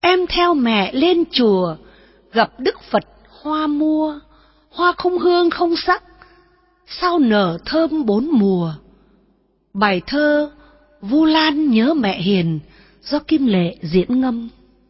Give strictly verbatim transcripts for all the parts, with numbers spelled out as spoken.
Em theo mẹ lên chùa, gặp Đức Phật hoa mua, hoa không hương không sắc, sao nở thơm bốn mùa. Bài thơ Vu Lan nhớ mẹ hiền do Kim Lệ diễn ngâm.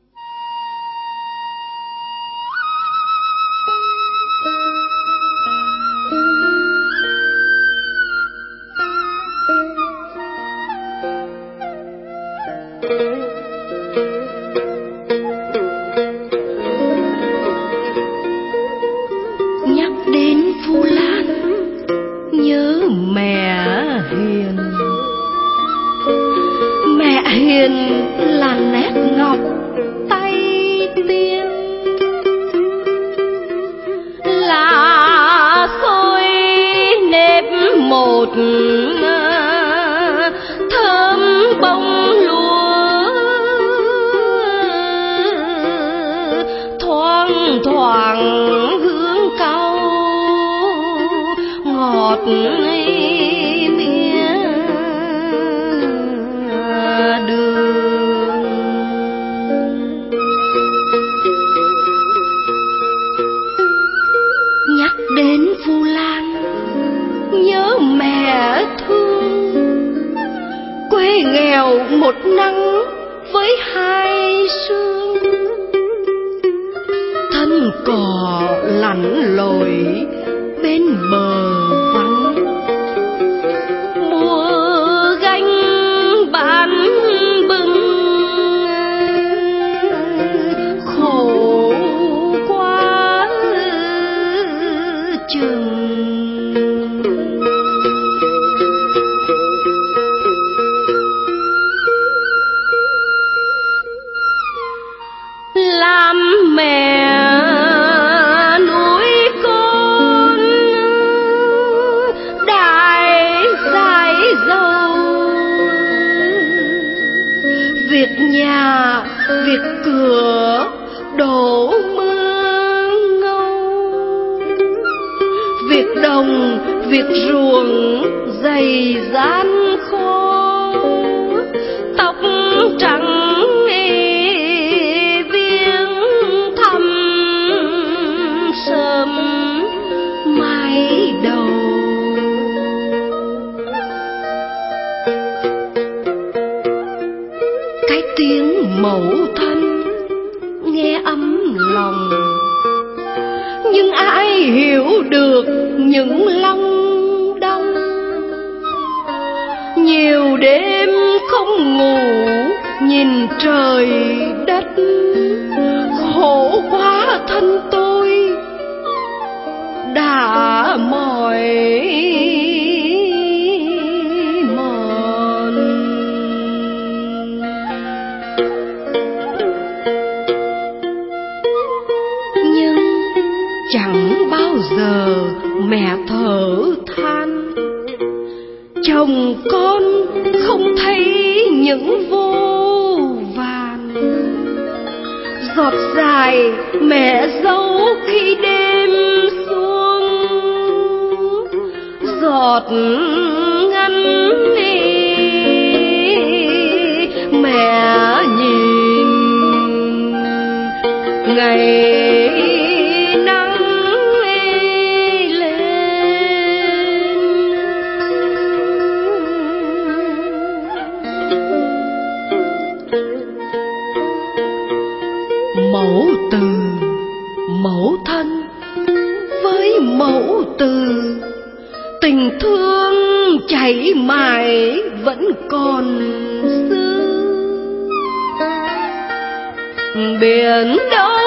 Nhắc đến Vu Lan nhớ mẹ hiền, mẹ hiền là nét ngọc tay tiên, là xôi nếp một thơm bông lúa, thoang thoảng hương cau ngọt mía đường. Nhắc đến Vu Lan nhớ mẹ thương, quê nghèo một nắng với hai sương, thân cò lặn lội bên bờ vắng, mùa gánh bán bưng khổ quá chừng. Làm mẹ nuôi con đại dài dâu, việc nhà việc cửa đổ mưa ngâu, việc đồng việc ruộng dày gian khó, tóc trắng sớm mái đầu. Cái tiếng mẫu thân nghe ấm lòng, nhưng ai hiểu được những long đong. Nhiều đêm không ngủ nhìn trời đất, khổ quá thân tôi đã mỏi mòn. Nhưng chẳng bao giờ mẹ thở than, chồng con không thấy những vô vàn. Giọt dài mẹ dâu khi đêm xuống, giọt ngắn mẹ nhìn ngày nắng lên. Mẫu từ mẫu thân với mẫu từ, tình thương chảy mãi vẫn còn xưa. Biển Đông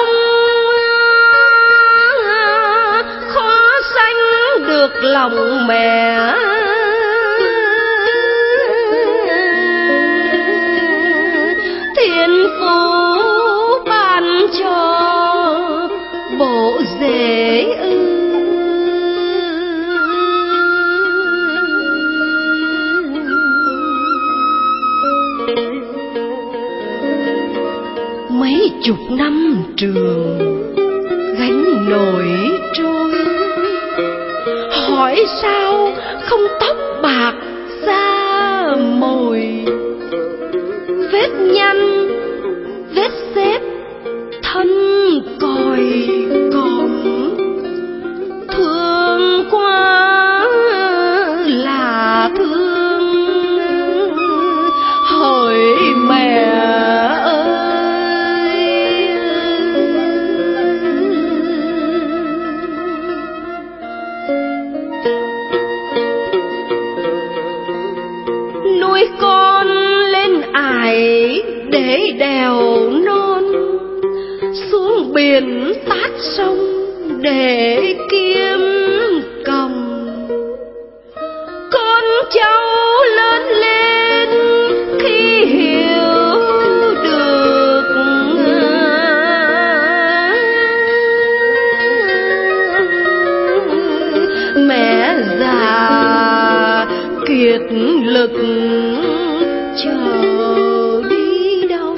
khó sánh được lòng mẹ, thiên phú ban cho bộ rể ư. Mấy chục năm trường gánh nổi trôi, hỏi sao không tóc bạc da mồi. Vết nhăn vết xếp còn thương quá là thương, hỡi mẹ ơi. Nuôi con lên ải để đèo non, xuống biển tát sông để kiếm còng. Con cháu lớn lên khi hiểu được mẹ già kiệt lực chờ đi đâu.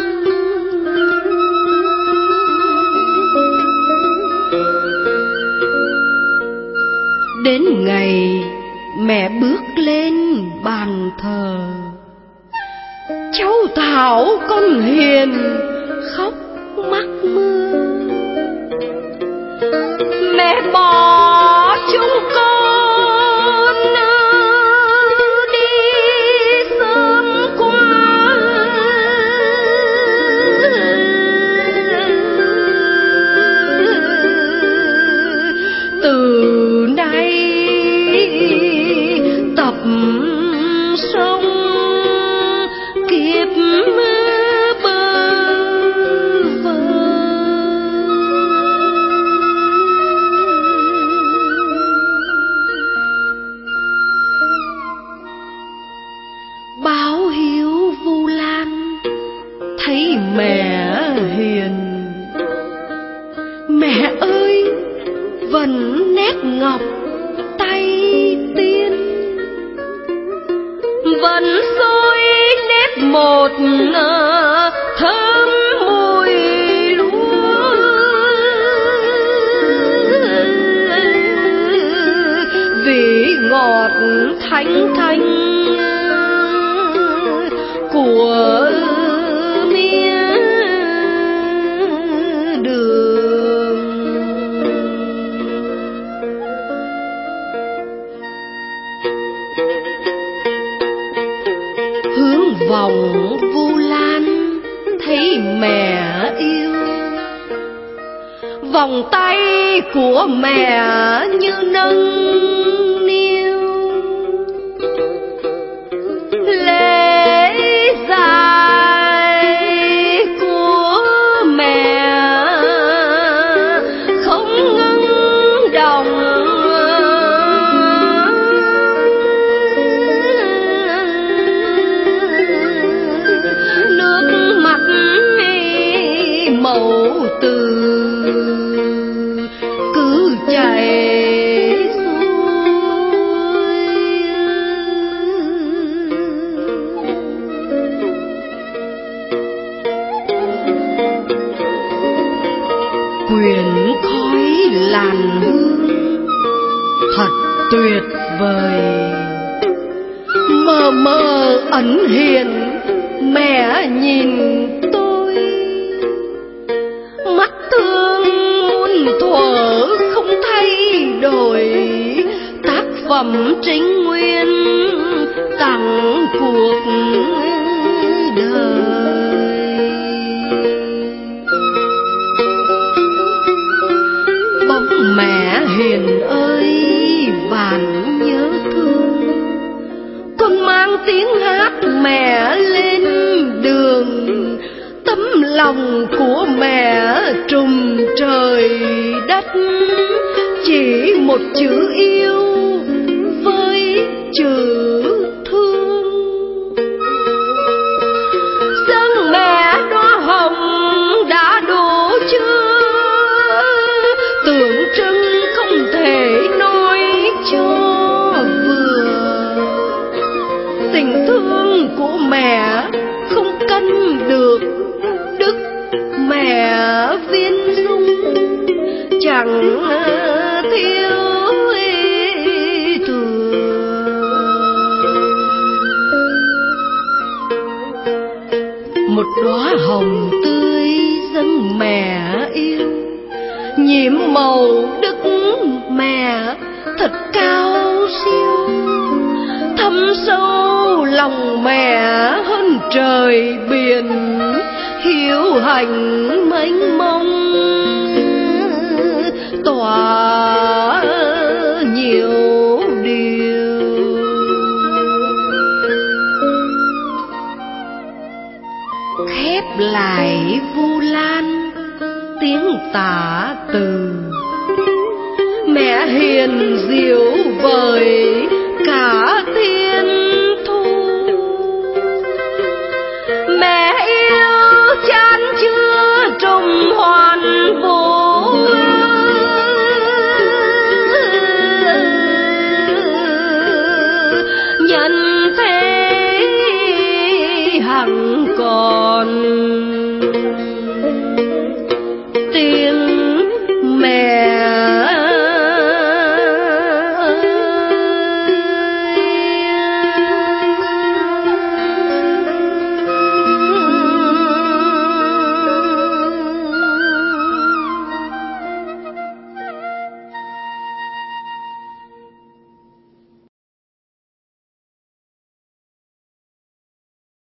Đến ngày mẹ bước lên bàn thờ, cháu Thảo con hiền khóc mắc mưa. Mẹ bỏ chúng con đi sớm quá, từ nay tập sống kiếp bơ vơ. Báo hiếu Vu Lan thấy mẹ hiền, mẹ ơi vẫn nét ngọc tay tiên, vẫn soi nét một thơm mùi lúa. Vị ngọt thanh thanh của mía đường. Hướng vòng Vu Lan thấy mẹ yêu, vòng tay của mẹ như nâng niu. Lễ dài của mẹ không ngưng đồng, nước mắt màu từ cứ chảy quyện khói làn hương thật tuyệt vời. Mờ mờ ẩn hiện mẹ nhìn tôi, mắt thương muôn thuở không thay đổi. Tác phẩm Trinh Nguyên tặng cuộc đời. Bóng mẹ hiền ơi vạn nhớ thương, con mang tiếng hát mẹ lên đường. Tấm lòng của mẹ trùm trời đất, chỉ một chữ yêu với chữ thương. Dâng mẹ đóa hồng đã đủ chưa, tưởng trưng không thể nói cho vừa. Tình thương của mẹ không cân được đức mẹ viên dung, chẳng thiếu thừa. một đóa hồng tươi dâng mẹ yêu, nhiệm màu đức mẹ thật cao siêu, thâm sâu lòng mẹ hơn trời biển, hiếu hành mênh mông tỏa nhiều điều. Khép lại Vu Lan tiếng tả từ, mẹ hiền diệu vời cả thiên